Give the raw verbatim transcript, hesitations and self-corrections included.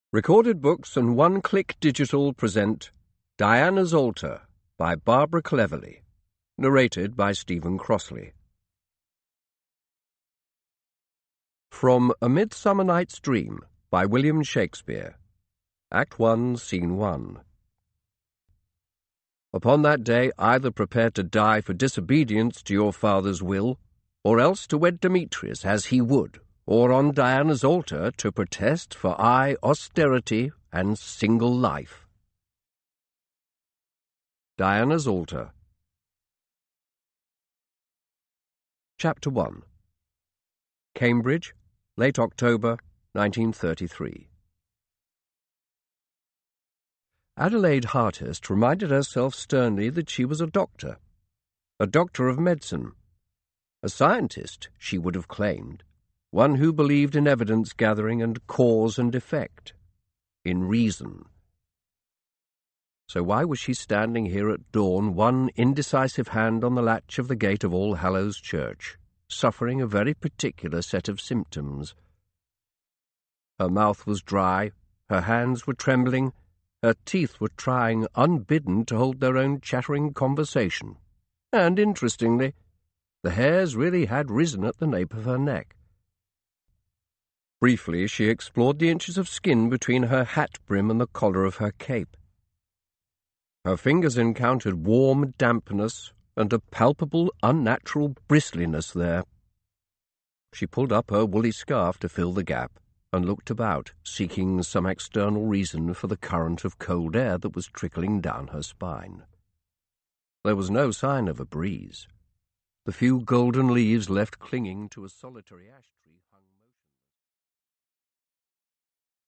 Recorded Books and One Click Digital present Diana's Altar by Barbara Cleverly, narrated by Stephen Crossley. From A Midsummer Night's Dream by William Shakespeare, Act One, Scene One. Upon that day either prepare to die for disobedience to your father's will, or else to wed Demetrius as he would, or on Diana's altar to protest for aye austerity and single life. Diana's Altar. Chapter one. Cambridge, late October, nineteen thirty-three. Adelaide Hartist reminded herself sternly that she was a doctor, a doctor of medicine, a scientist, she would have claimed, one who believed in evidence-gathering and cause and effect, in reason. So why was she standing here at dawn, one indecisive hand on the latch of the gate of All Hallows Church, suffering a very particular set of symptoms? Her mouth was dry, her hands were trembling, her teeth were trying unbidden to hold their own chattering conversation, and, interestingly, the hairs really had risen at the nape of her neck. Briefly, she explored the inches of skin between her hat brim and the collar of her cape. Her fingers encountered warm dampness and a palpable, unnatural bristliness there. She pulled up her woolly scarf to fill the gap and looked about, seeking some external reason for the current of cold air that was trickling down her spine. There was no sign of a breeze. The few golden leaves left clinging to a solitary ash tree